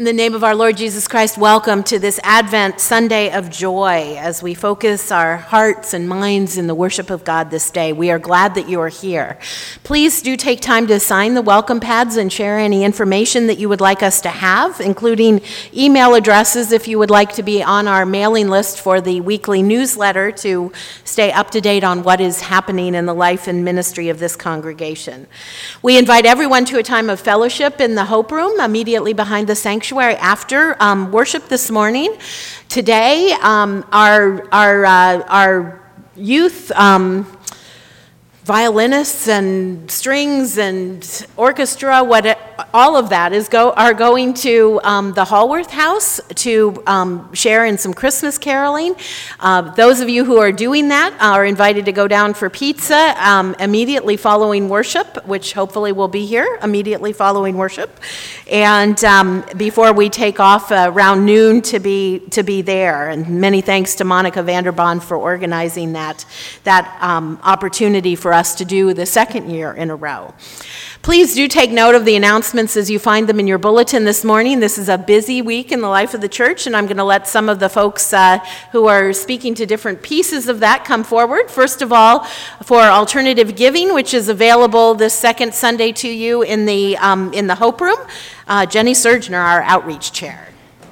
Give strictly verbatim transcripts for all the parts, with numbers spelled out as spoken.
In the name of our Lord Jesus Christ, welcome to this Advent Sunday of joy as we focus our hearts and minds in the worship of God this day. We are glad that you are here. Please do take time to sign the welcome pads and share any information that you would like us to have, including email addresses if you would like to be on our mailing list for the weekly newsletter to stay up to date on what is happening in the life and ministry of this congregation. We invite everyone to a time of fellowship in the Hope Room immediately behind the sanctuary. After um, worship this morning. Today, um, our, our, uh, our youth um, violinists and strings and orchestra, what all of that is go are going to um, the Hallworth House to um, share in some Christmas caroling. Uh, those of you who are doing that are invited to go down for pizza um, immediately following worship, which hopefully will be here immediately following worship, and um, before we take off uh, around noon to be to be there. And many thanks to Monica Vanderbond for organizing that that um, opportunity for us to do the second year in a row. Please do take note of the announcements as you find them in your bulletin this morning. This is a busy week in the life of the church, and I'm going to let some of the folks uh, who are speaking to different pieces of that come forward. First of all, for alternative giving, which is available this second Sunday to you in the um, in the Hope Room, uh, Jenny Surgener, our outreach chair.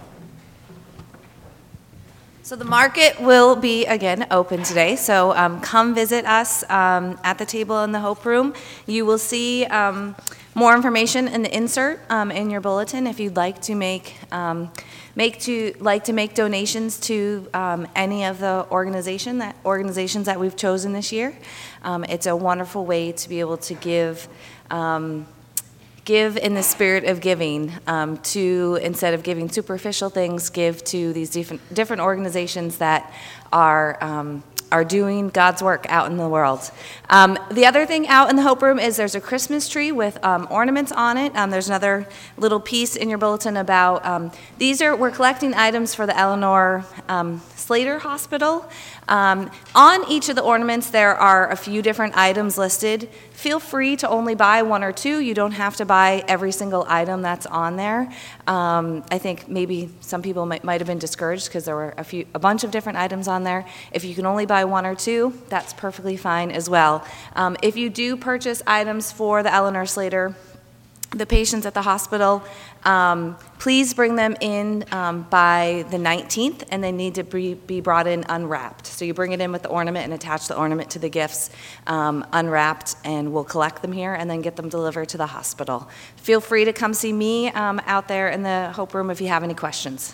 So the market will be, again, open today, so um, come visit us um, at the table in the Hope Room. You will see um, more information in the insert um, in your bulletin if you'd like to make um, make to like to make donations to um, any of the organization that organizations that we've chosen this year. Um, it's a wonderful way to be able to give. Um, Give in the spirit of giving, um, to, instead of giving superficial things, give to these different, different organizations that are um, are doing God's work out in the world. Um, the other thing out in the Hope Room is there's a Christmas tree with um, ornaments on it. Um, there's another little piece in your bulletin about, um, these are, we're collecting items for the Eleanor um, Slater Hospital. Um, on each of the ornaments, there are a few different items listed. Feel free to only buy one or two. You don't have to buy every single item that's on there. Um, I think maybe some people might, might have been discouraged because there were a few, a bunch of different items on there. If you can only buy one or two, that's perfectly fine as well. Um, if you do purchase items for the Eleanor Slater, the patients at the hospital, um, please bring them in um, by the nineteenth, and they need to be, be brought in unwrapped. So you bring it in with the ornament and attach the ornament to the gifts um, unwrapped, and we'll collect them here and then get them delivered to the hospital. Feel free to come see me um, out there in the Hope Room if you have any questions.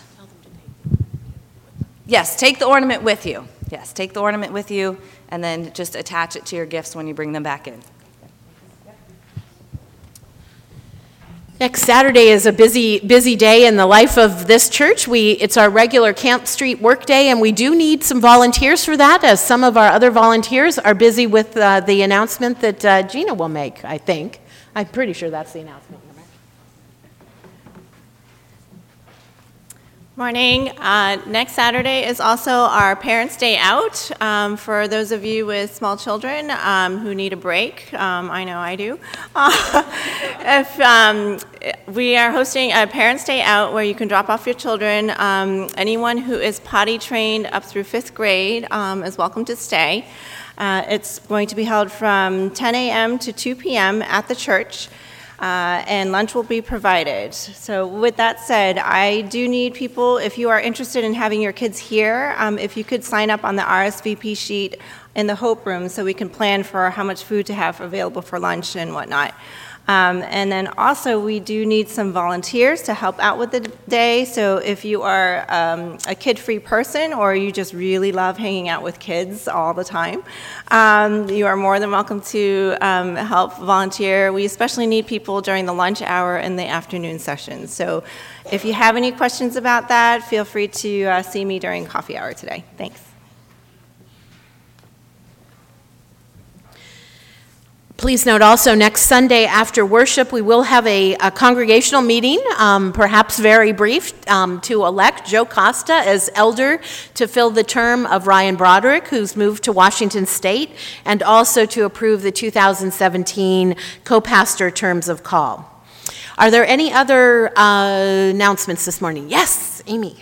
Yes, take the ornament with you. Yes, take the ornament with you, and then just attach it to your gifts when you bring them back in. Next Saturday is a busy, busy day in the life of this church. We, it's our regular Camp Street work day, and we do need some volunteers for that, as some of our other volunteers are busy with uh, the announcement that uh, Gina will make, I think. I'm pretty sure that's the announcement. Morning. Uh, next Saturday is also our Parents' Day Out. Um, for those of you with small children um, who need a break, um, I know I do. Uh, if um, we are hosting a Parents' Day Out where you can drop off your children. Um, anyone who is potty trained up through fifth grade um, is welcome to stay. Uh, it's going to be held from ten a.m. to two p.m. at the church. Uh, and lunch will be provided. So with that said, I do need people, if you are interested in having your kids here, um, if you could sign up on the R S V P sheet in the Hope Room so we can plan for how much food to have available for lunch and whatnot. Um, and then also we do need some volunteers to help out with the day. So if you are um, a kid-free person or you just really love hanging out with kids all the time, um, you are more than welcome to um, help volunteer. We especially need people during the lunch hour and the afternoon sessions. So if you have any questions about that, feel free to uh, see me during coffee hour today. Thanks. Please note also, next Sunday after worship, we will have a, a congregational meeting, um, perhaps very brief, um, to elect Joe Costa as elder to fill the term of Ryan Broderick, who's moved to Washington State, and also to approve the two thousand seventeen co-pastor terms of call. Are there any other uh, announcements this morning? Yes, Amy.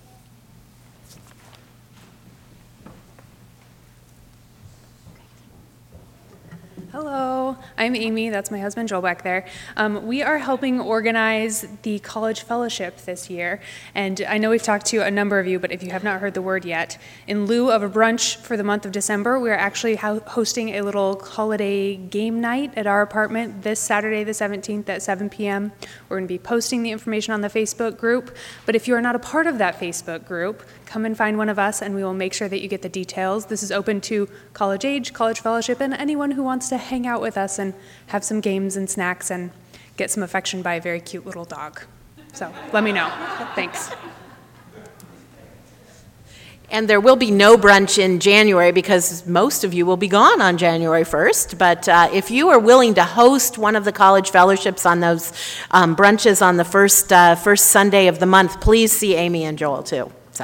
Hello, I'm Amy. That's my husband, Joel, back there. Um, we are helping organize the College Fellowship this year. And I know we've talked to a number of you, but if you have not heard the word yet, in lieu of a brunch for the month of December, we are actually ho- hosting a little holiday game night at our apartment this Saturday, the seventeenth at seven p.m. We're going to be posting the information on the Facebook group. But if you are not a part of that Facebook group, come and find one of us and we will make sure that you get the details. This is open to college age, college fellowship, and anyone who wants to hang out with us and have some games and snacks and get some affection by a very cute little dog. So let me know. Thanks. And there will be no brunch in January because most of you will be gone on January first. But uh, if you are willing to host one of the college fellowships on those um, brunches on the first, uh, first Sunday of the month, please see Amy and Joel too. So.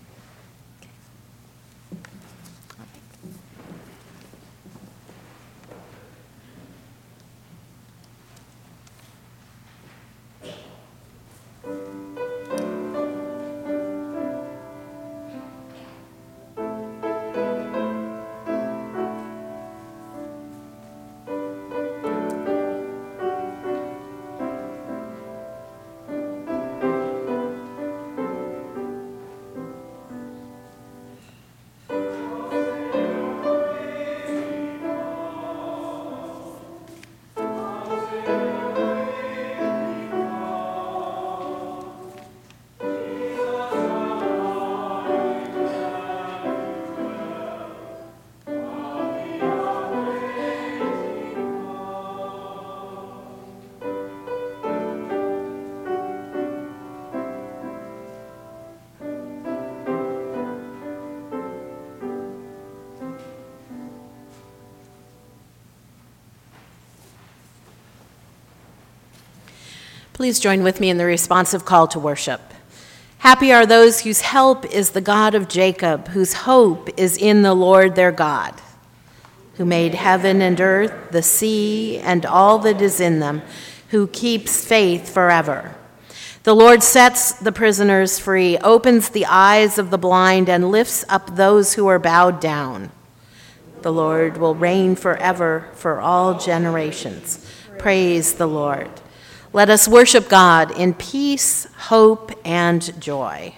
Please join with me in the responsive call to worship. Happy are those whose help is the God of Jacob, whose hope is in the Lord their God, who made heaven and earth, the sea, and all that is in them, who keeps faith forever. The Lord sets the prisoners free, opens the eyes of the blind, and lifts up those who are bowed down. The Lord will reign forever for all generations. Praise the Lord. Let us worship God in peace, hope, and joy.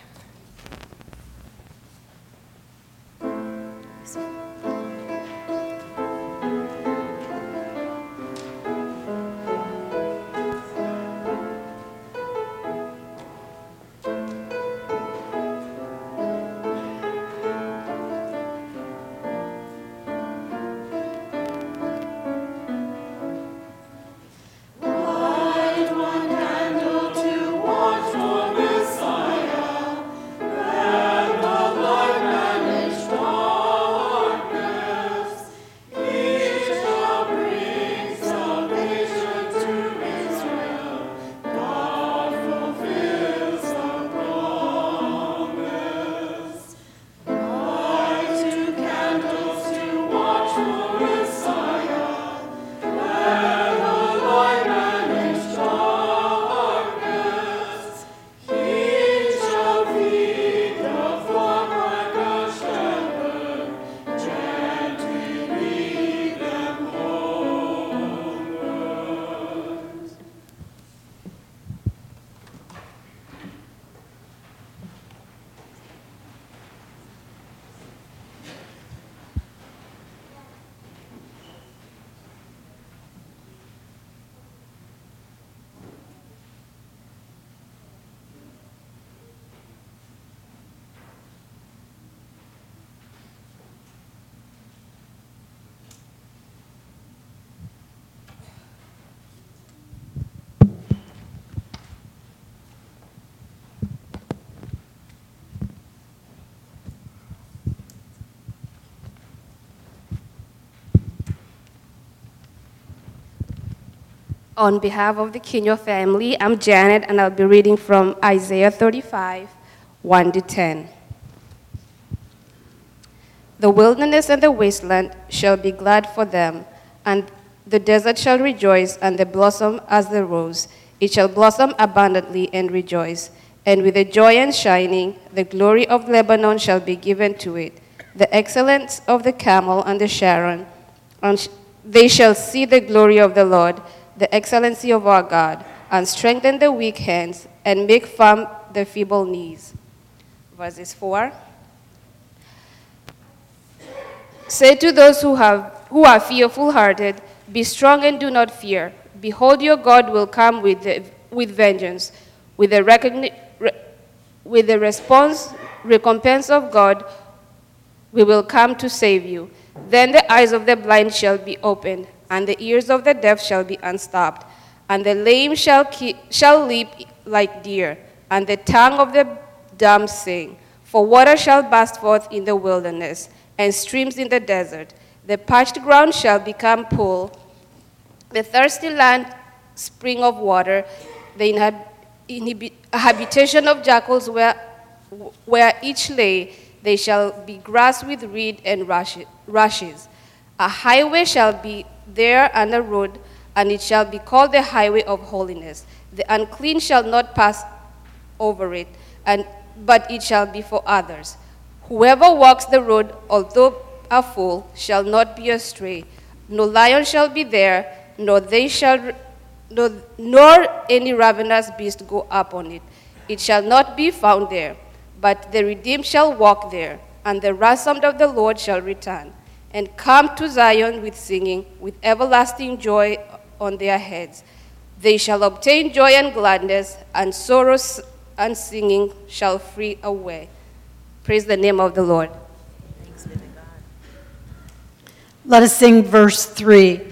On behalf of the Kinyo family, I'm Janet, and I'll be reading from Isaiah thirty-five, one to ten. The wilderness and the wasteland shall be glad for them, and the desert shall rejoice and the blossom as the rose. It shall blossom abundantly and rejoice. And with a joy and shining, the glory of Lebanon shall be given to it, the excellence of the camel and the Sharon. And sh- they shall see the glory of the Lord, the excellency of our God, and strengthen the weak hands, and make firm the feeble knees. Verses four. Say to those who have who are fearful-hearted, be strong and do not fear. Behold, your God will come with the, with vengeance, with the recogni- re- with the response recompense of God. We will come to save you. Then the eyes of the blind shall be opened, and the ears of the deaf shall be unstopped, and the lame shall keep, shall leap like deer, and the tongue of the dumb sing. For water shall burst forth in the wilderness, and streams in the desert. The parched ground shall become pool, the thirsty land spring of water. The inhab- inhibi- habitation of jackals where, where each lay, they shall be grass with reed and rushes. A highway shall be there and a road, and it shall be called the highway of holiness. The unclean shall not pass over it, and but it shall be for others. Whoever walks the road, although a fool, shall not be astray. No lion shall be there, nor they shall, nor, nor any ravenous beast go up on it. It shall not be found there. But the redeemed shall walk there, and the ransomed of the Lord shall return, and come to Zion with singing, with everlasting joy on their heads. They shall obtain joy and gladness, and sorrows and singing shall flee away. Praise the name of the Lord. Thanks be to God. Let us sing verse three.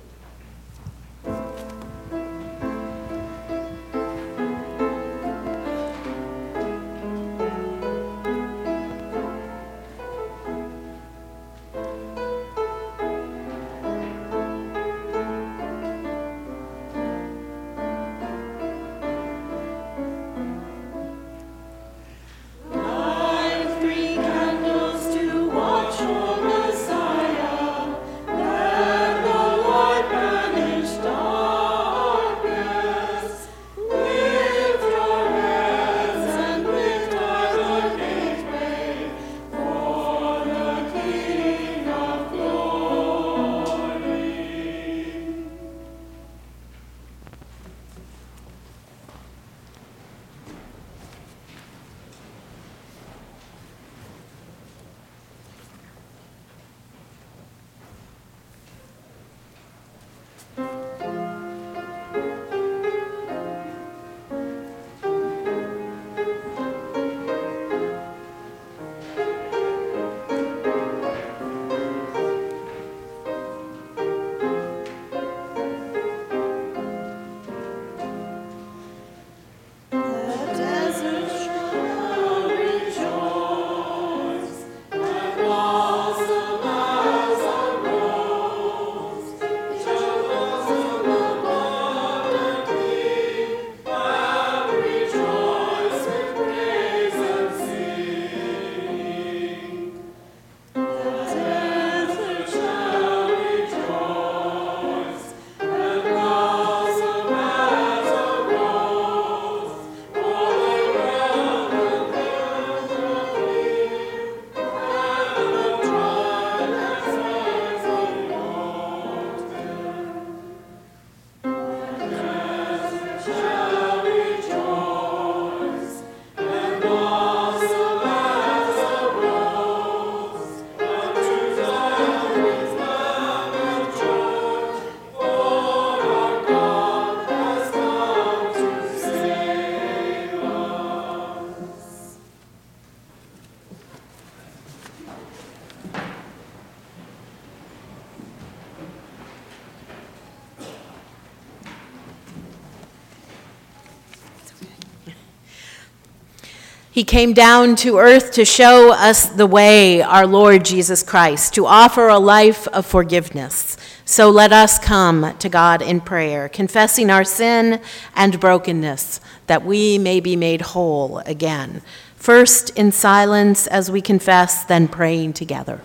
He came down to earth to show us the way, our Lord Jesus Christ, to offer a life of forgiveness. So let us come to God in prayer, confessing our sin and brokenness, that we may be made whole again. First in silence as we confess, then praying together.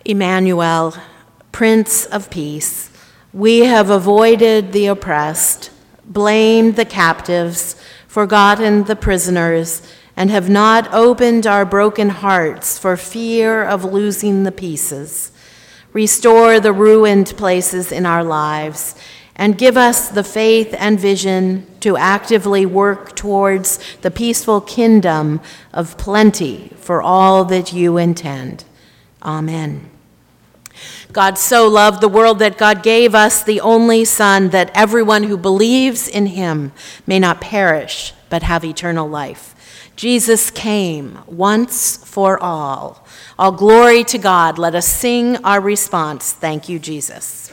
Emmanuel, Prince of Peace, we have avoided the oppressed, blamed the captives, forgotten the prisoners, and have not opened our broken hearts for fear of losing the pieces. Restore the ruined places in our lives, and give us the faith and vision to actively work towards the peaceful kingdom of plenty for all that you intend. Amen. God so loved the world that God gave us the only Son, that everyone who believes in him may not perish but have eternal life. Jesus came once for all. All glory to God. Let us sing our response. Thank you, Jesus.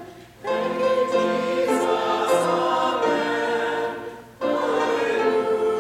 Jesus, amen.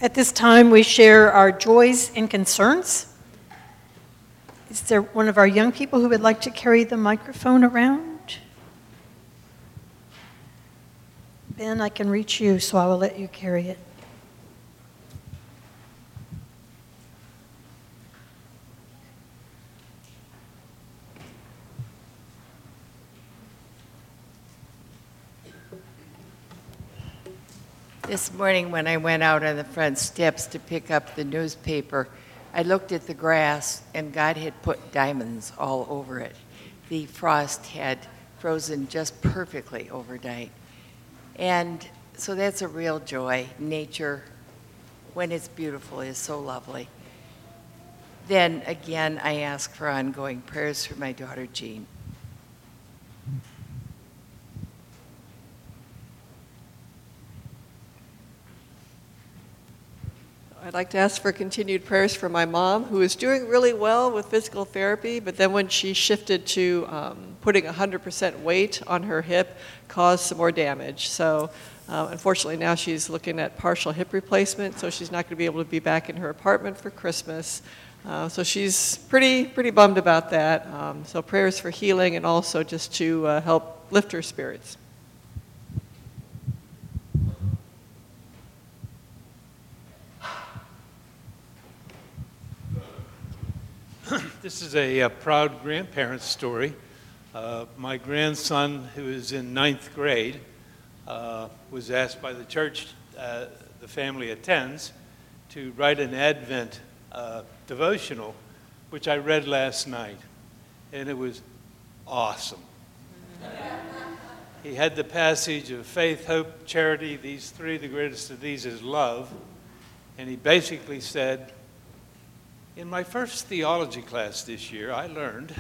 At this time, we share our joys and concerns. Is there one of our young people who would like to carry the microphone around? Ben, I can reach you, so I will let you carry it. This morning when I went out on the front steps to pick up the newspaper, I looked at the grass and God had put diamonds all over it. The frost had frozen just perfectly overnight. And so that's a real joy. Nature, when it's beautiful, is so lovely. Then again, I ask for ongoing prayers for my daughter Jean. I'd like to ask for continued prayers for my mom, who is doing really well with physical therapy, but then when she shifted to um, putting one hundred percent weight on her hip, caused some more damage. So uh, unfortunately now she's looking at partial hip replacement, so she's not going to be able to be back in her apartment for Christmas. Uh, so she's pretty, pretty bummed about that. Um, so prayers for healing and also just to uh, help lift her spirits. This is a, a proud grandparent's story. Uh, my grandson, who is in ninth grade, uh, was asked by the church uh, the family attends to write an Advent uh, devotional, which I read last night, and it was awesome. He had the passage of faith, hope, charity, these three, the greatest of these is love, and he basically said, in my first theology class this year, I learned,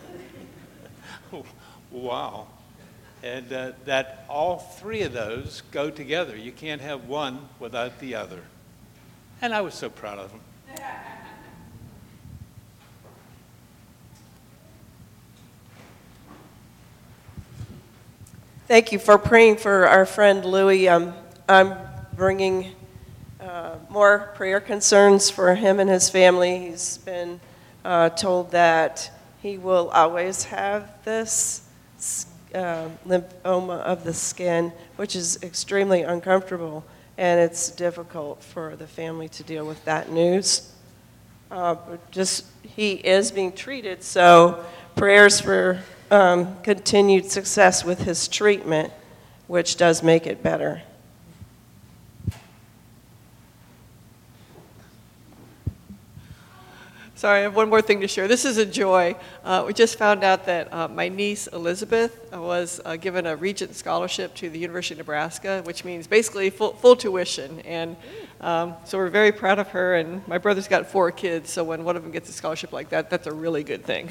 wow, and uh, that all three of those go together. You can't have one without the other. And I was so proud of him. Thank you for praying for our friend Louis. Um, I'm bringing Uh, more prayer concerns for him and his family. He's been uh, told that he will always have this uh, lymphoma of the skin, which is extremely uncomfortable, and it's difficult for the family to deal with that news. Uh, but just he is being treated, so prayers for um, continued success with his treatment, which does make it better. Sorry, I have one more thing to share. This is a joy. Uh, we just found out that uh, my niece Elizabeth was uh, given a Regent Scholarship to the University of Nebraska, which means basically full, full tuition. And um, so we're very proud of her. And my brother's got four kids, so when one of them gets a scholarship like that, that's a really good thing.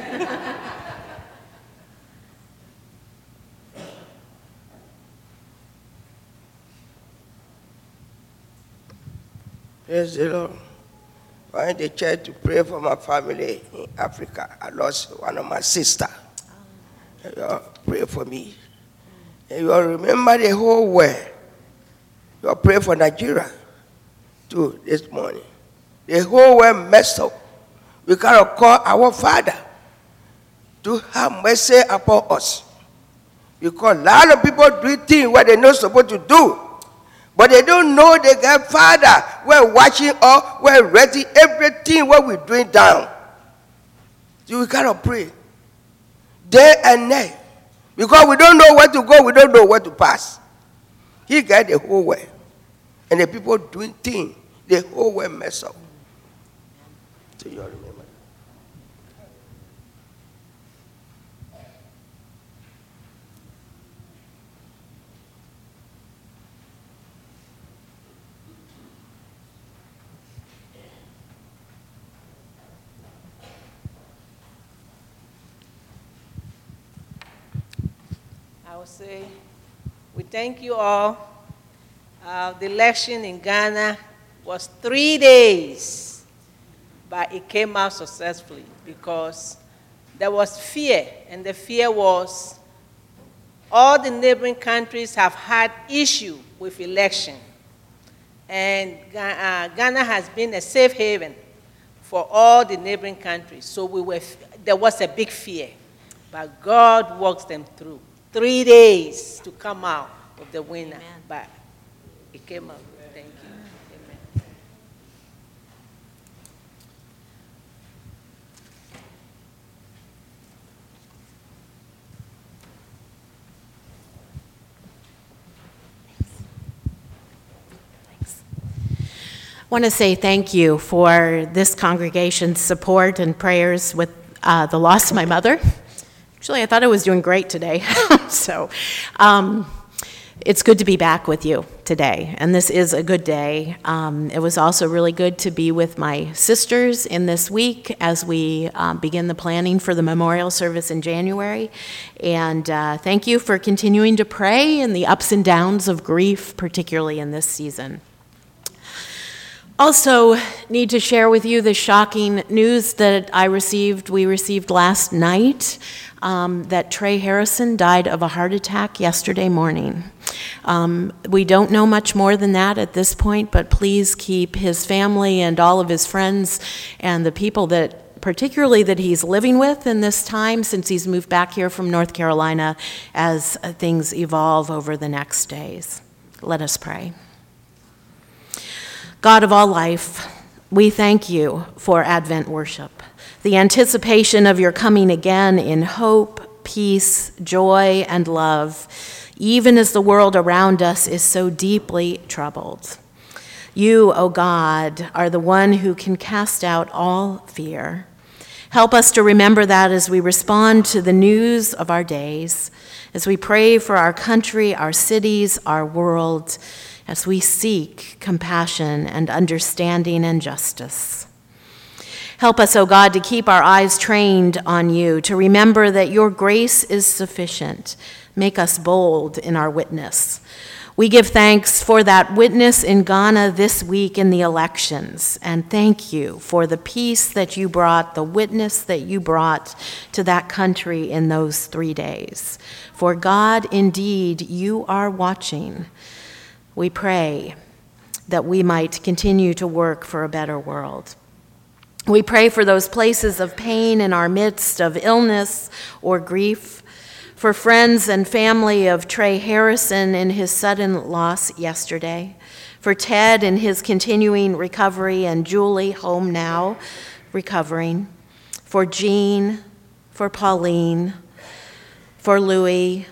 Praise the Lord. I went to church to pray for my family in Africa. I lost one of my sisters. Oh. You pray for me. And you remember the whole world. You pray for Nigeria too this morning. The whole world messed up. We cannot call our Father to have mercy upon us. Because a lot of people do things what they're not supposed to do. But they don't know they got Father. We're watching all, we're ready, everything what we're doing down. So we cannot pray day and night. Because we don't know where to go, we don't know where to pass. He got the whole way. And the people doing things, the whole way mess up. So you all remember. I would say we thank you all. Uh, the election in Ghana was three days, but it came out successfully because there was fear, and the fear was all the neighboring countries have had issue with election. And Ga- uh, Ghana has been a safe haven for all the neighboring countries. So we were, there was a big fear. But God walks them through. Three days to come out with the winner. Amen. But it came out. Thank you. Amen. I want to say thank you for this congregation's support and prayers with uh, the loss of my mother. Actually, I thought I was doing great today. so um, it's good to be back with you today, and this is a good day. Um, it was also really good to be with my sisters in this week as we um, begin the planning for the memorial service in January. And uh, thank you for continuing to pray in the ups and downs of grief, particularly in this season. Also, need to share with you the shocking news that I received, we received last night, um, that Trey Harrison died of a heart attack yesterday morning. Um, we don't know much more than that at this point, but please keep his family and all of his friends and the people that, particularly that he's living with in this time since he's moved back here from North Carolina, as uh, things evolve over the next days. Let us pray. God of all life, we thank you for Advent worship, the anticipation of your coming again in hope, peace, joy, and love, even as the world around us is so deeply troubled. You, O God, are the one who can cast out all fear. Help us to remember that as we respond to the news of our days, as we pray for our country, our cities, our world, as we seek compassion and understanding and justice. Help us, O God, to keep our eyes trained on you, to remember that your grace is sufficient. Make us bold in our witness. We give thanks for that witness in Ghana this week in the elections, and thank you for the peace that you brought, the witness that you brought to that country in those three days. For God, indeed, you are watching. We pray that we might continue to work for a better world. We pray for those places of pain in our midst, of illness or grief, for friends and family of Trey Harrison in his sudden loss yesterday, for Ted in his continuing recovery and Julie home now, recovering, for Jean, for Pauline, for Louis.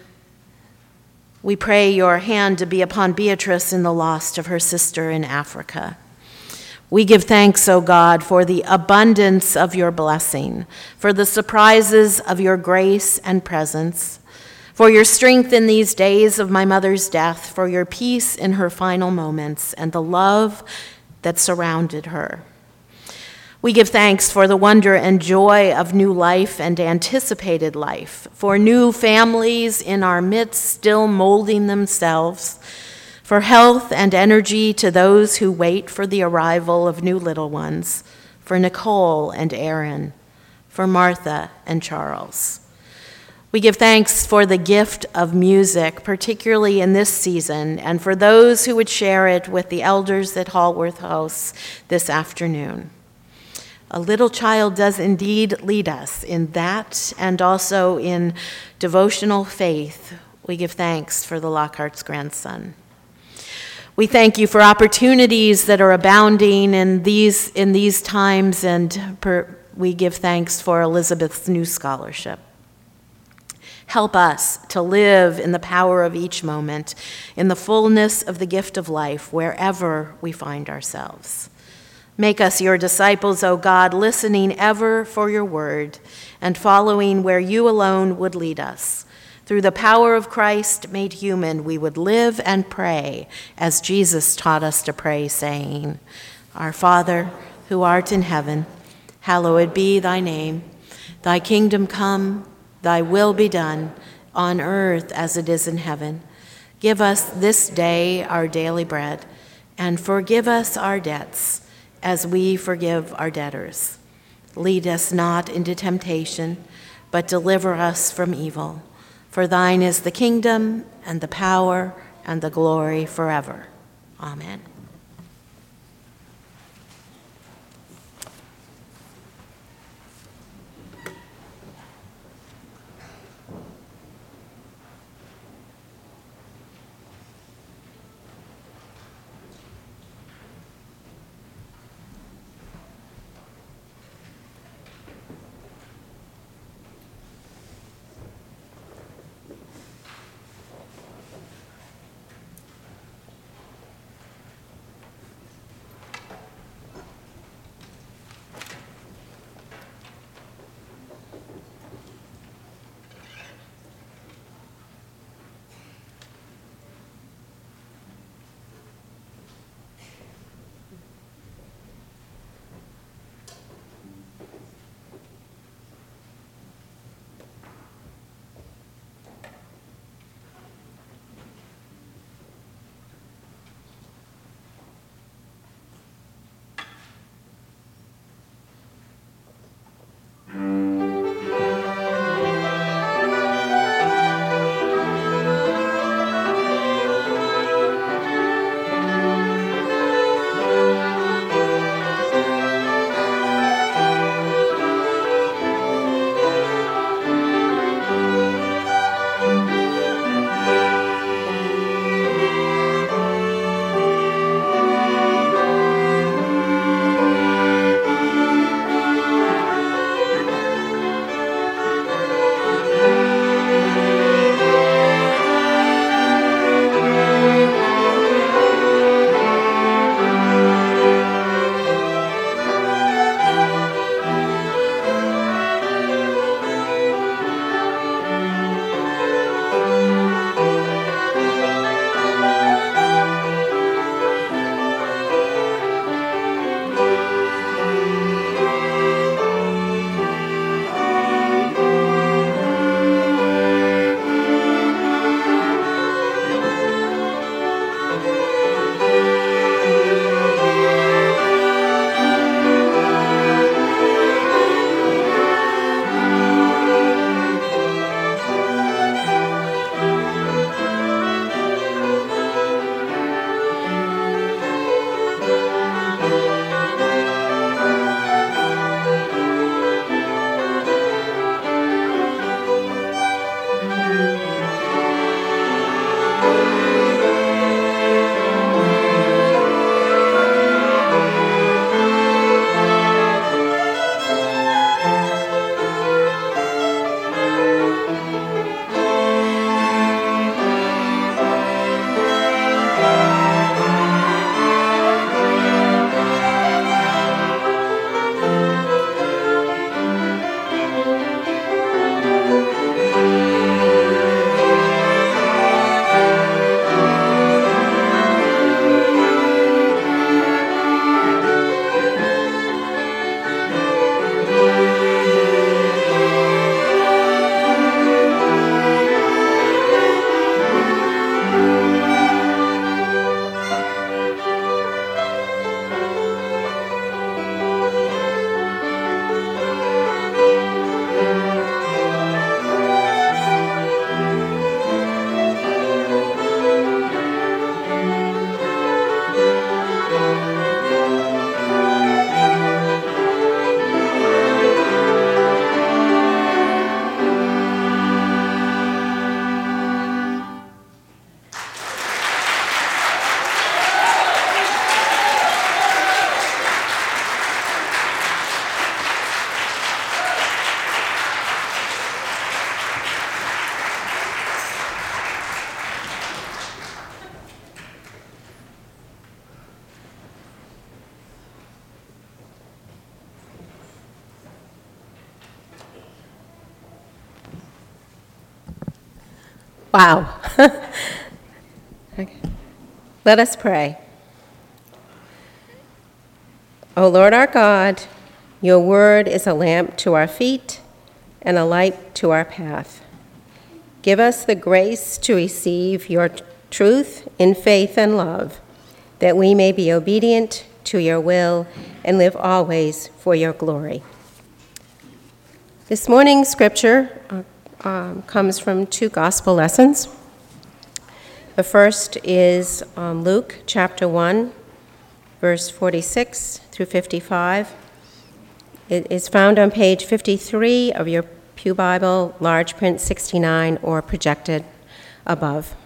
We pray your hand to be upon Beatrice in the loss of her sister in Africa. We give thanks, O God, for the abundance of your blessing, for the surprises of your grace and presence, for your strength in these days of my mother's death, for your peace in her final moments, and the love that surrounded her. We give thanks for the wonder and joy of new life and anticipated life, for new families in our midst still molding themselves, for health and energy to those who wait for the arrival of new little ones, for Nicole and Aaron, for Martha and Charles. We give thanks for the gift of music, particularly in this season, and for those who would share it with the elders at Hallworth House this afternoon. A little child does indeed lead us in that, and also in devotional faith. We give thanks for the Lockhart's grandson. We thank you for opportunities that are abounding in these, in these times, and per, we give thanks for Elizabeth's new scholarship. Help us to live in the power of each moment, in the fullness of the gift of life, wherever we find ourselves. Make us your disciples, O God, listening ever for your word and following where you alone would lead us. Through the power of Christ made human, we would live and pray as Jesus taught us to pray, saying, Our Father, who art in heaven, hallowed be thy name. Thy kingdom come, thy will be done, on earth as it is in heaven. Give us this day our daily bread, and forgive us our debts, as we forgive our debtors. Lead us not into temptation, but deliver us from evil. For thine is the kingdom, and the power, and the glory forever. Amen. Wow. Okay. Let us pray. O Lord our God, your word is a lamp to our feet and a light to our path. Give us the grace to receive your t- truth in faith and love, that we may be obedient to your will and live always for your glory. This morning's scripture uh, um, comes from two gospel lessons. The first is um, Luke chapter one, verse forty-six through fifty-five. It is found on page fifty-three of your Pew Bible, large print sixty-nine, or projected above.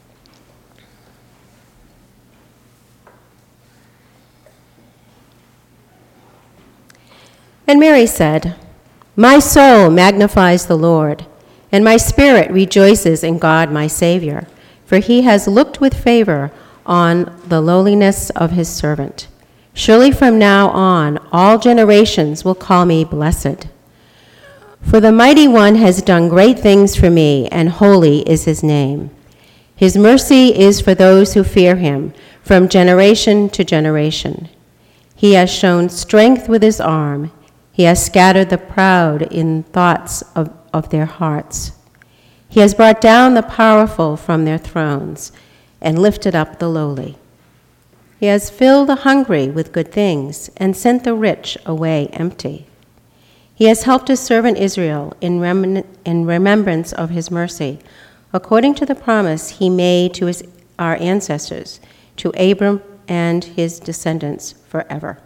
And Mary said, "My soul magnifies the Lord, and my spirit rejoices in God my Savior, for he has looked with favor on the lowliness of his servant. Surely from now on all generations will call me blessed. For the Mighty One has done great things for me, and holy is his name. His mercy is for those who fear him from generation to generation. He has shown strength with his arm. He has scattered the proud in thoughts of, of their hearts. He has brought down the powerful from their thrones and lifted up the lowly. He has filled the hungry with good things and sent the rich away empty. He has helped his servant Israel in, rem- in remembrance of his mercy, according to the promise he made to his, our ancestors, to Abram and his descendants forever."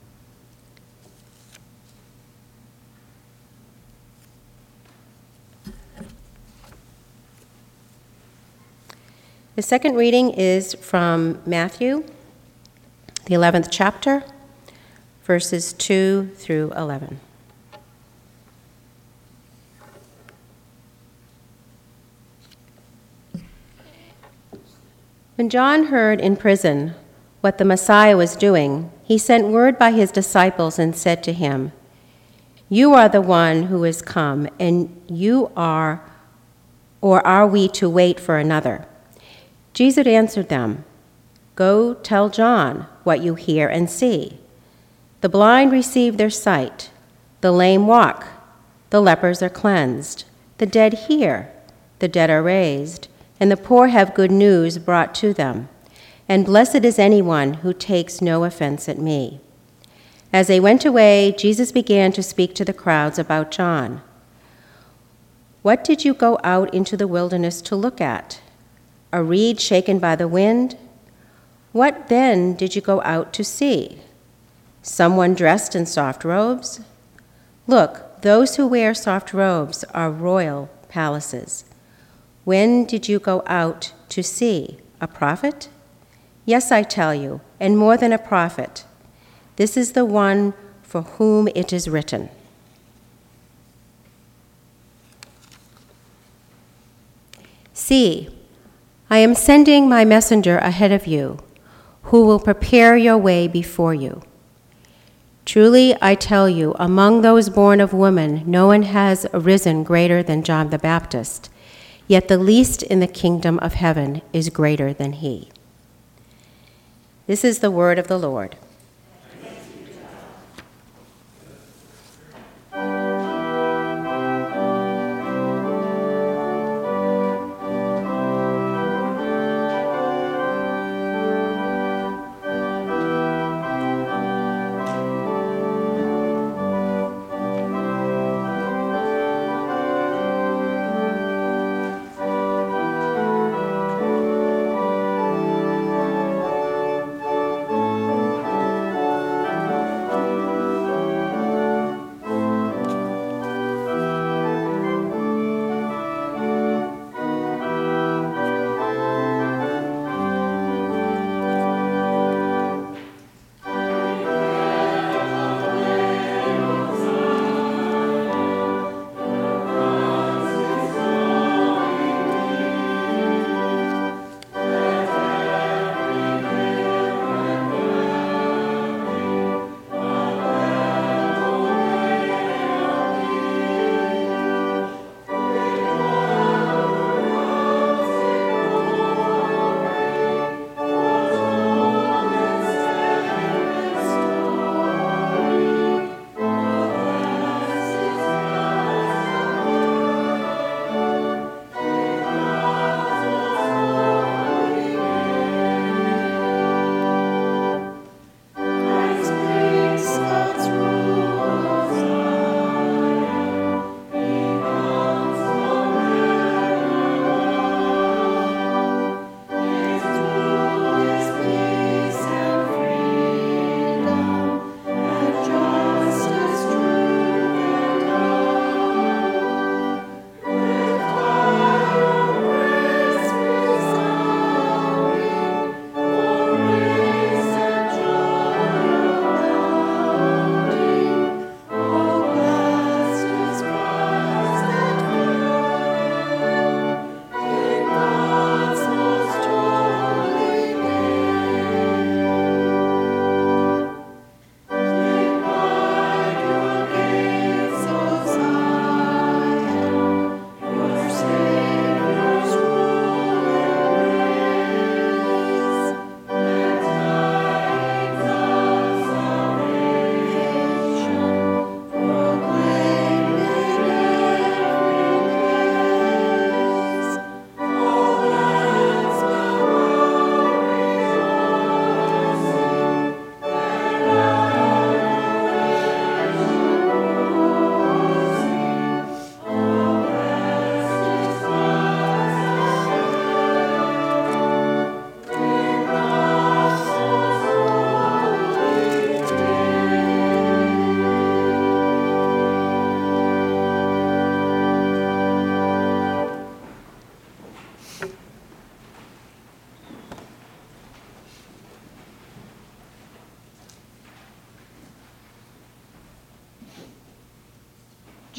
The second reading is from Matthew, the eleventh chapter, verses two through eleven. When John heard in prison what the Messiah was doing, he sent word by his disciples and said to him, "You are the one who is come, and you are, or are we to wait for another?" Jesus answered them, "Go tell John what you hear and see. The blind receive their sight, the lame walk, the lepers are cleansed, the dead hear, the dead are raised, and the poor have good news brought to them. And blessed is anyone who takes no offense at me." As they went away, Jesus began to speak to the crowds about John. "What did you go out into the wilderness to look at? A reed shaken by the wind? What then did you go out to see? Someone dressed in soft robes? Look, those who wear soft robes are royal palaces. When did you go out to see? A prophet? Yes, I tell you, and more than a prophet. This is the one for whom it is written. See, I am sending my messenger ahead of you, who will prepare your way before you. Truly, I tell you, among those born of woman, no one has arisen greater than John the Baptist, yet the least in the kingdom of heaven is greater than he." This is the word of the Lord.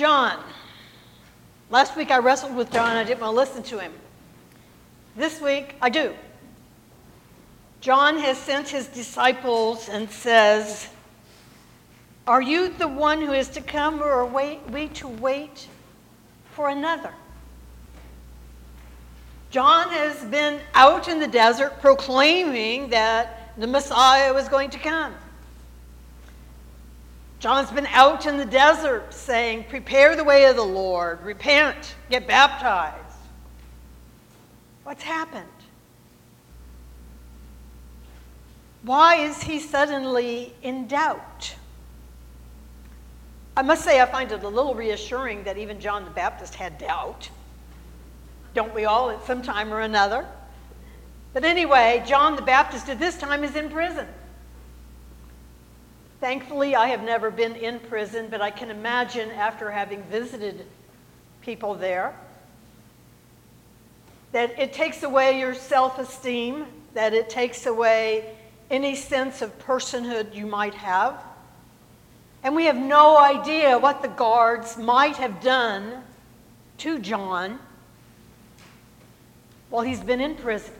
John. Last week I wrestled with John. I didn't want to listen to him. This week I do. John has sent his disciples and says, are you the one who is to come, or are we to wait for another? John has been out in the desert proclaiming that the Messiah was going to come. John's been out in the desert saying, prepare the way of the Lord, repent, get baptized. What's happened? Why is he suddenly in doubt? I must say I find it a little reassuring that even John the Baptist had doubt. Don't we all at some time or another? But anyway, John the Baptist at this time is in prison. Thankfully, I have never been in prison, but I can imagine after having visited people there that it takes away your self-esteem, that it takes away any sense of personhood you might have. And we have no idea what the guards might have done to John while he's been in prison.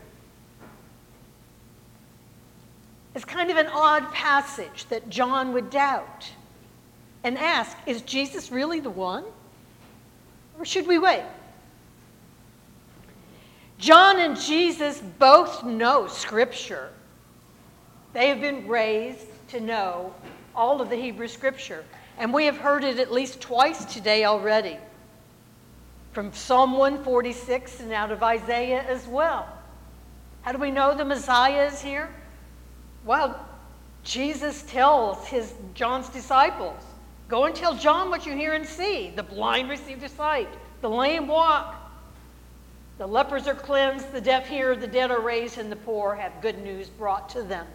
It's kind of an odd passage that John would doubt and ask, is Jesus really the one? Or should we wait? John and Jesus both know Scripture. They have been raised to know all of the Hebrew Scripture. And we have heard it at least twice today already. From Psalm one forty-six and out of Isaiah as well. How do we know the Messiah is here? Well, Jesus tells his John's disciples, go and tell John what you hear and see. The blind receive their sight. The lame walk. The lepers are cleansed. The deaf hear. The dead are raised. And the poor have good news brought to them.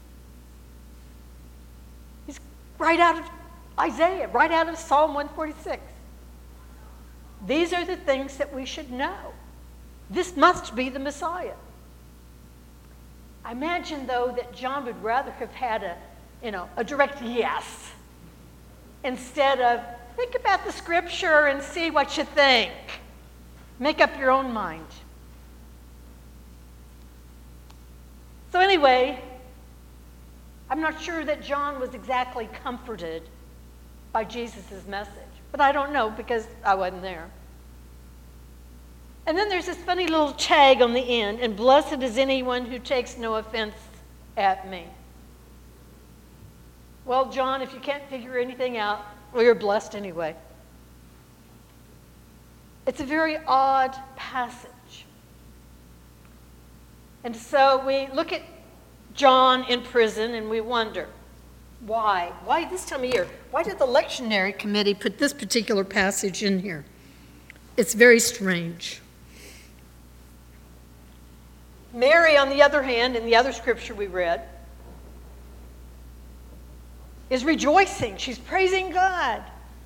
He's right out of Isaiah, right out of Psalm one forty-six. These are the things that we should know. This must be the Messiah. I imagine, though, that John would rather have had a, you know, a direct yes instead of think about the Scripture and see what you think. Make up your own mind. So anyway, I'm not sure that John was exactly comforted by Jesus' message. But I don't know because I wasn't there. And then there's this funny little tag on the end, and blessed is anyone who takes no offense at me. Well, John, if you can't figure anything out, well, you're blessed anyway. It's a very odd passage. And so we look at John in prison and we wonder, why? Why this time of year? Why did the lectionary committee put this particular passage in here? It's very strange. Mary, on the other hand, in the other scripture we read, is rejoicing. She's praising God.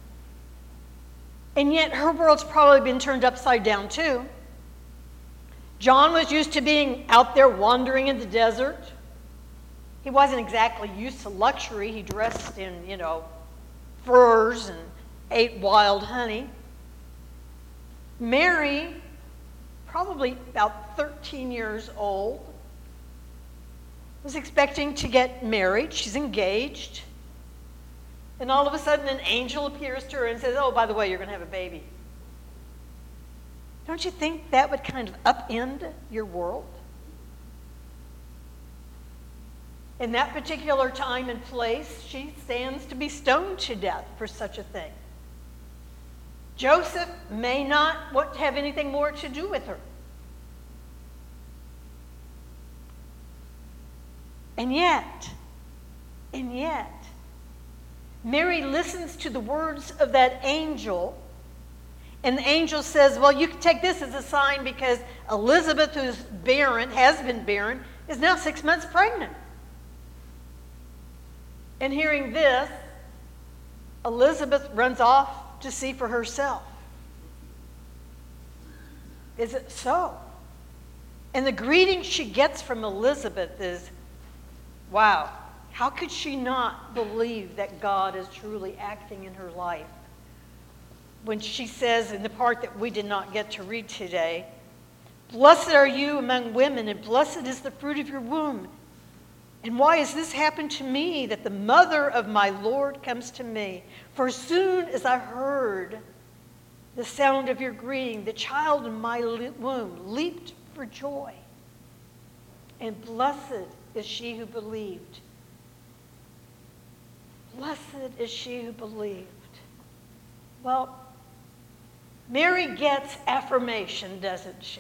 And yet her world's probably been turned upside down too. John was used to being out there wandering in the desert. He wasn't exactly used to luxury. He dressed in, you know, furs and ate wild honey. Mary, probably about thirteen years old, was expecting to get married. She's engaged. And all of a sudden an angel appears to her and says, oh, by the way, you're going to have a baby. Don't you think that would kind of upend your world? In that particular time and place, she stands to be stoned to death for such a thing. Joseph may not want to have anything more to do with her. And yet, and yet, Mary listens to the words of that angel, and the angel says, well, you can take this as a sign because Elizabeth, who's barren, has been barren, is now six months pregnant. And hearing this, Elizabeth runs off to see for herself. Is it so? And the greeting she gets from Elizabeth is, wow, how could she not believe that God is truly acting in her life? when she says in the part that we did not get to read today, "Blessed are you among women, and blessed is the fruit of your womb. And why has this happened to me, that the mother of my Lord comes to me? For as soon as I heard the sound of your greeting, the child in my womb leaped for joy. And blessed is she who believed." Blessed is she who believed. Well, Mary gets affirmation, doesn't she?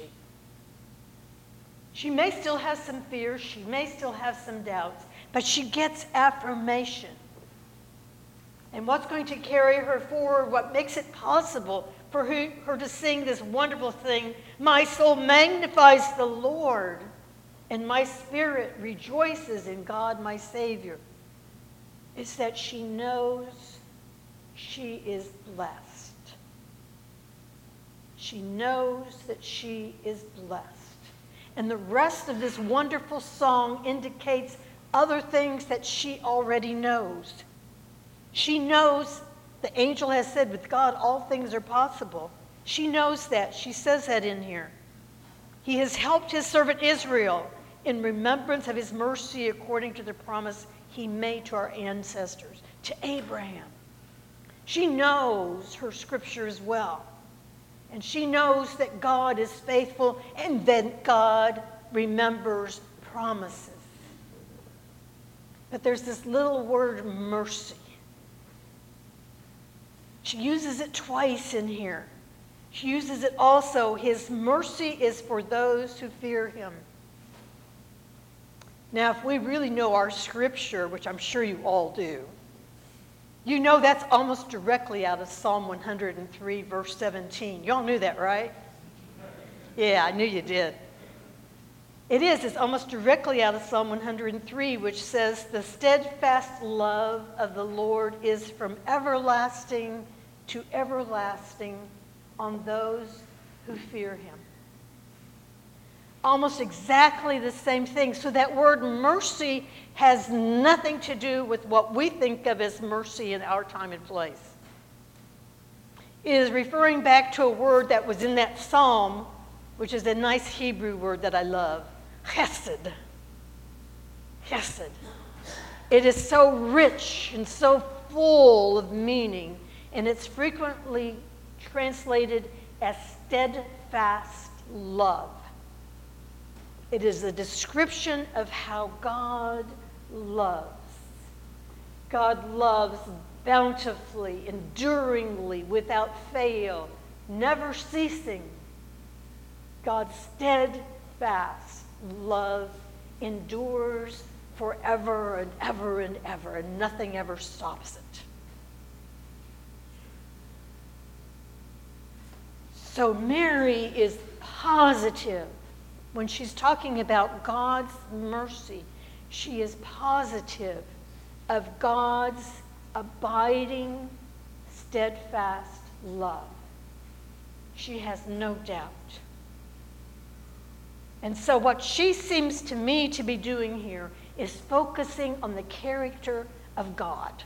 She may still have some fears, she may still have some doubts, but she gets affirmation. And what's going to carry her forward, what makes it possible for her, her to sing this wonderful thing, "My soul magnifies the Lord, and my spirit rejoices in God my Savior," is that she knows she is blessed. She knows that she is blessed. And the rest of this wonderful song indicates other things that she already knows. She knows, the angel has said, with God all things are possible. She knows that. She says that in here. He has helped his servant Israel in remembrance of his mercy according to the promise he made to our ancestors, to Abraham. She knows her scriptures well. And she knows that God is faithful and that God remembers promises. But there's this little word, mercy. She uses it twice in here. She uses it also, his mercy is for those who fear him. Now, if we really know our scripture, which I'm sure you all do, you know that's almost directly out of Psalm one hundred three, verse seventeen. Y'all knew that, right? Yeah, I knew you did. It is. It's almost directly out of Psalm one hundred three, which says, "The steadfast love of the Lord is from everlasting to everlasting on those who fear him." Almost exactly the same thing. So that word mercy has nothing to do with what we think of as mercy in our time and place. It is referring back to a word that was in that psalm, which is a nice Hebrew word that I love, chesed. Chesed. It is so rich and so full of meaning, and it's frequently translated as steadfast love. It is a description of how God loves. God loves bountifully, enduringly, without fail, never ceasing. God's steadfast love endures forever and ever and ever, and nothing ever stops it. So Mary is positive. When she's talking about God's mercy, she is positive of God's abiding, steadfast love. She has no doubt. And so what she seems to me to be doing here is focusing on the character of God.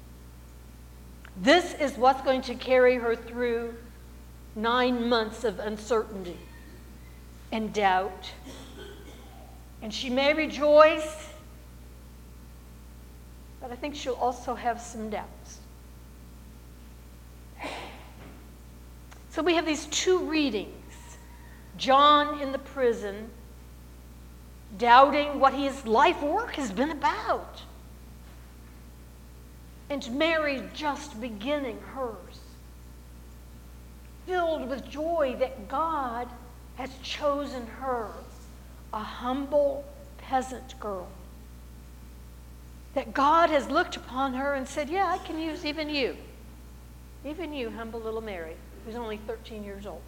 This is what's going to carry her through nine months of uncertainty and doubt. And she may rejoice, but I think she'll also have some doubts. So we have these two readings. John in the prison, doubting what his life work has been about. And Mary just beginning hers, filled with joy that God has chosen her, a humble peasant girl. That God has looked upon her and said, yeah, I can use even you. Even you, humble little Mary, who's only thirteen years old.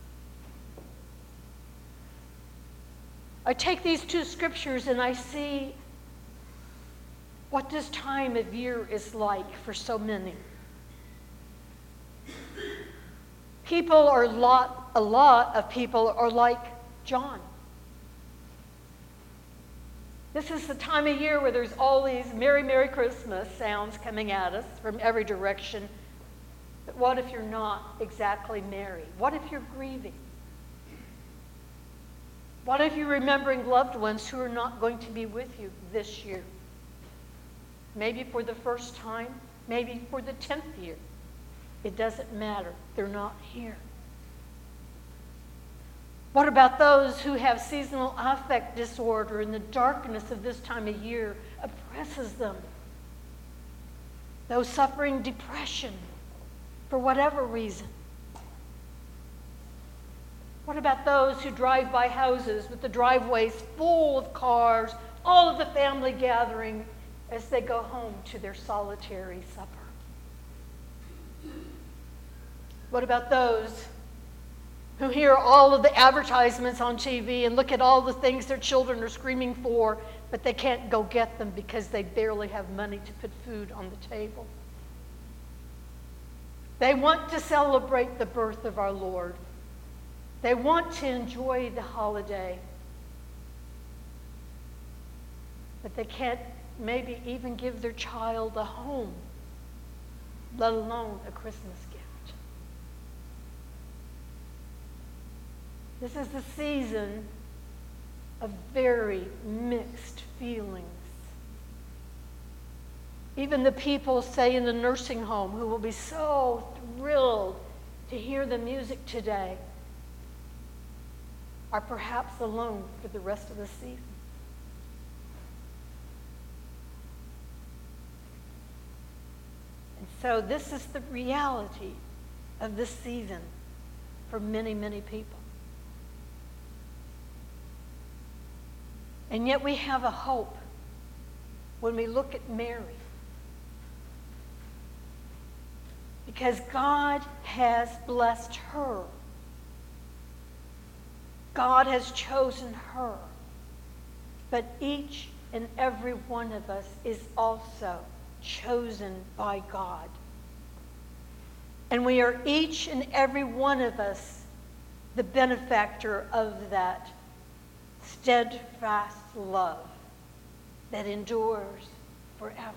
I take these two scriptures and I see what this time of year is like for so many. People are lot, a lot of people are like John. This is the time of year where there's all these Merry, Merry Christmas sounds coming at us from every direction. But what if you're not exactly merry? What if you're grieving? What if you're remembering loved ones who are not going to be with you this year? Maybe for the first time, maybe for the tenth year. It doesn't matter. They're not here. What about those who have seasonal affect disorder and the darkness of this time of year oppresses them? Those suffering depression for whatever reason. What about those who drive by houses with the driveways full of cars, all of the family gathering as they go home to their solitary supper? What about those who hear all of the advertisements on T V and look at all the things their children are screaming for, but they can't go get them because they barely have money to put food on the table? They want to celebrate the birth of our Lord. They want to enjoy the holiday, but they can't maybe even give their child a home, let alone a Christmas gift. This is the season of very mixed feelings. Even the people, say, in the nursing home who will be so thrilled to hear the music today are perhaps alone for the rest of the season. And so this is the reality of this season for many, many people. And yet we have a hope when we look at Mary. Because God has blessed her. God has chosen her. But each and every one of us is also chosen by God. And we are each and every one of us the benefactor of that steadfast love that endures forever.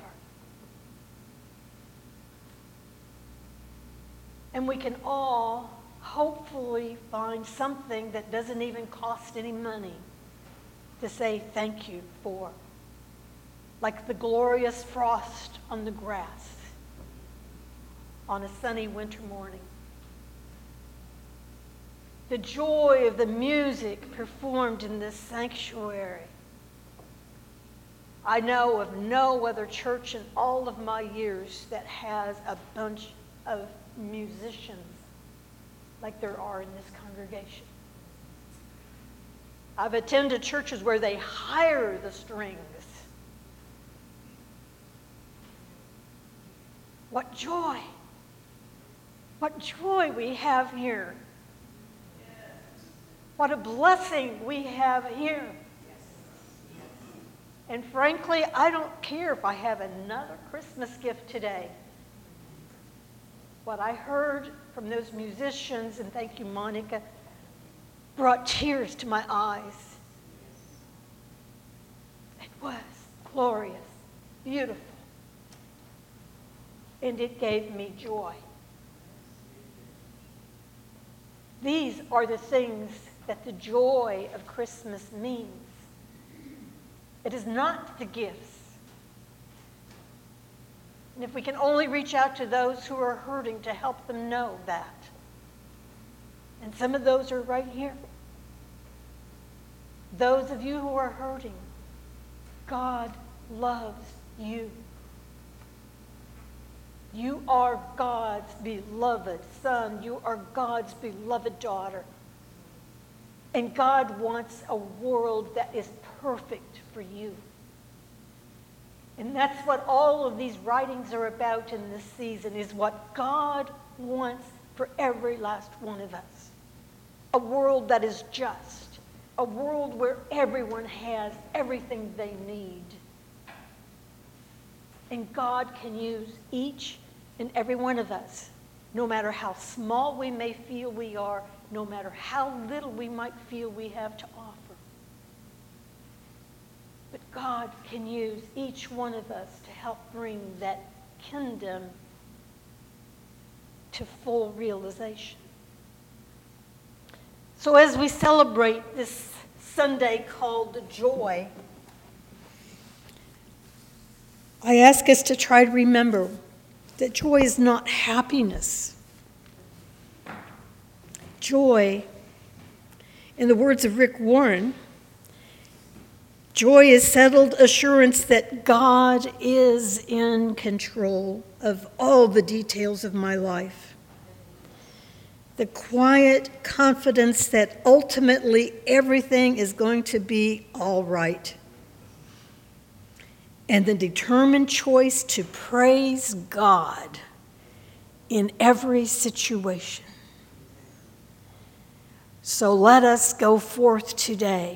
And we can all hopefully find something that doesn't even cost any money to say thank you for. Like the glorious frost on the grass on a sunny winter morning. The joy of the music performed in this sanctuary. I know of no other church in all of my years that has a bunch of musicians like there are in this congregation. I've attended churches where they hire the strings. What joy! What joy we have here. What a blessing we have here. And frankly, I don't care if I have another Christmas gift today. What I heard from those musicians, and thank you, Monica, brought tears to my eyes. It was glorious, beautiful, and it gave me joy. These are the things that the joy of Christmas means. It is not the gifts. And if we can only reach out to those who are hurting to help them know that. And some of those are right here. Those of you who are hurting, God loves you. You are God's beloved son. You are God's beloved daughter. And God wants a world that is perfect for you. And that's what all of these writings are about in this season, is what God wants for every last one of us. A world that is just. A world where everyone has everything they need. And God can use each and every one of us, no matter how small we may feel we are, no matter how little we might feel we have to offer. But God can use each one of us to help bring that kingdom to full realization. So as we celebrate this Sunday called Joy, I ask us to try to remember that joy is not happiness. Joy, in the words of Rick Warren, joy is settled assurance that God is in control of all the details of my life. The quiet confidence that ultimately everything is going to be all right. And the determined choice to praise God in every situation. So let us go forth today.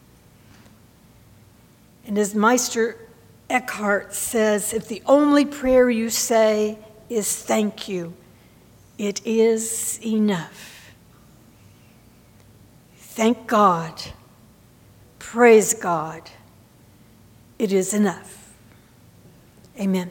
And as Meister Eckhart says, if the only prayer you say is thank you, it is enough. Thank God. Praise God. It is enough. Amen.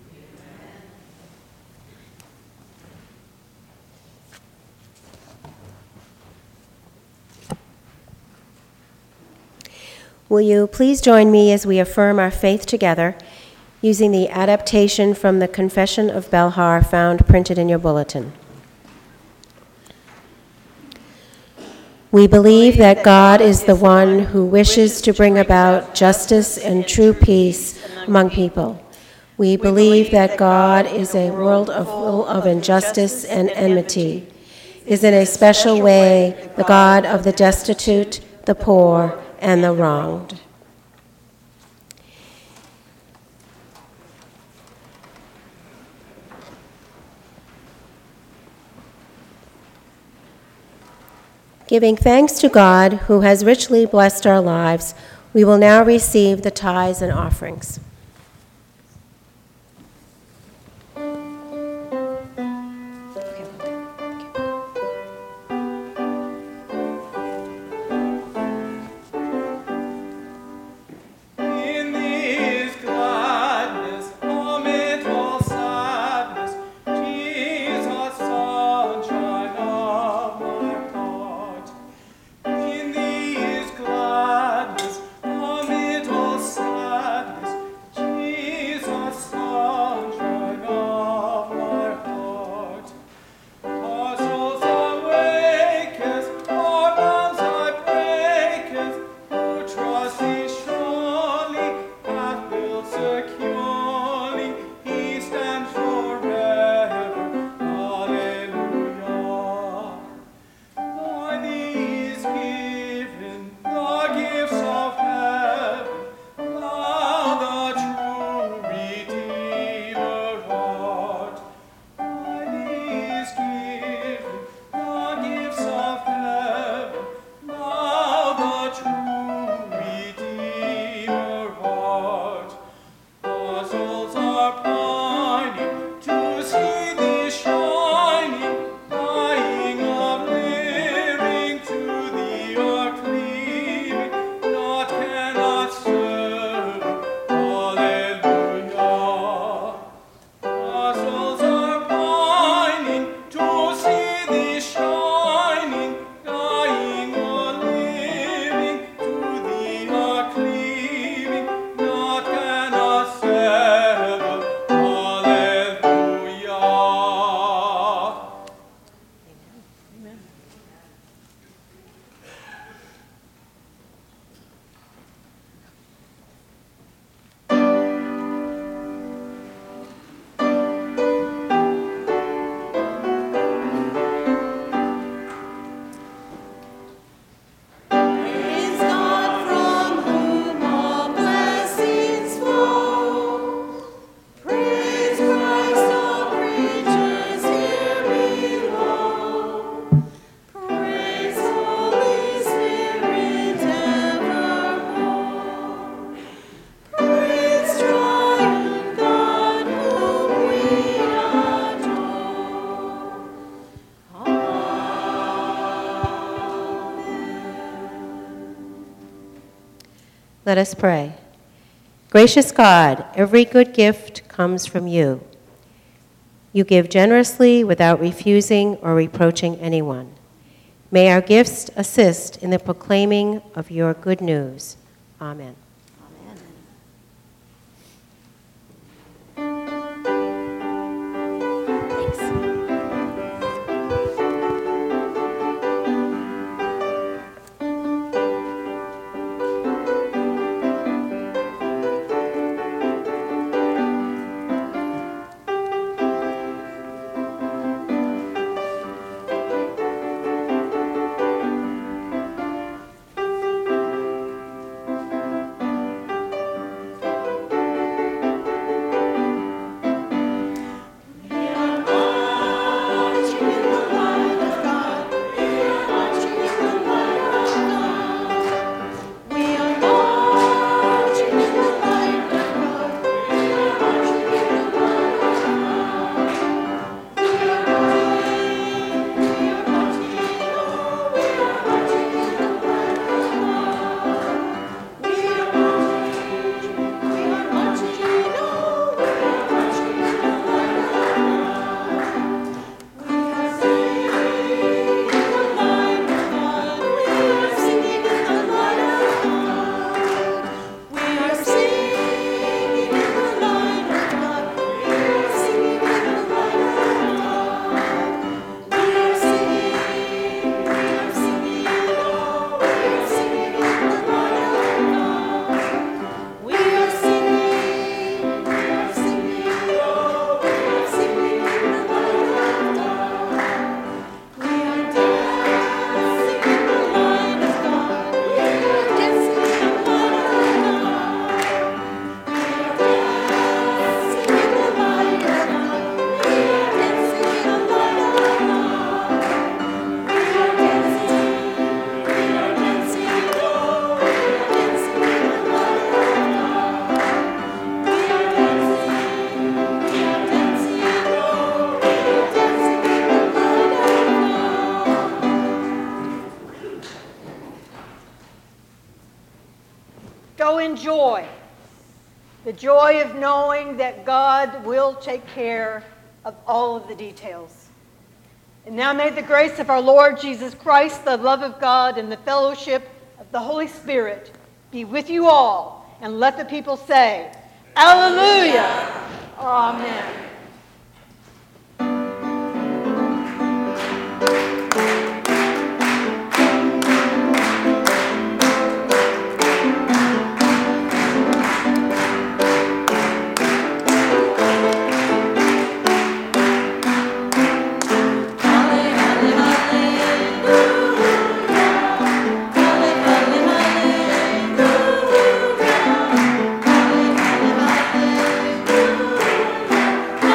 Will you please join me as we affirm our faith together using the adaptation from the Confession of Belhar found printed in your bulletin. We believe that God is the one who wishes to bring about justice and true peace among people. We believe that God is a world of full of injustice and enmity, is in a special way the God of the destitute, the poor, and the wronged. Giving thanks to God who has richly blessed our lives, we will now receive the tithes and offerings. Let us pray. Gracious God, every good gift comes from you. You give generously without refusing or reproaching anyone. May our gifts assist in the proclaiming of your good news. Amen. Go in joy, the joy of knowing that God will take care of all of the details. And now may the grace of our Lord Jesus Christ, the love of God, and the fellowship of the Holy Spirit be with you all. And let the people say, Alleluia! Amen. Hallelujah.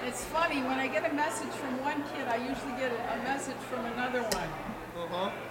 it's funny, when I get a message from one kid, I usually get a a message from another one. Uh-huh.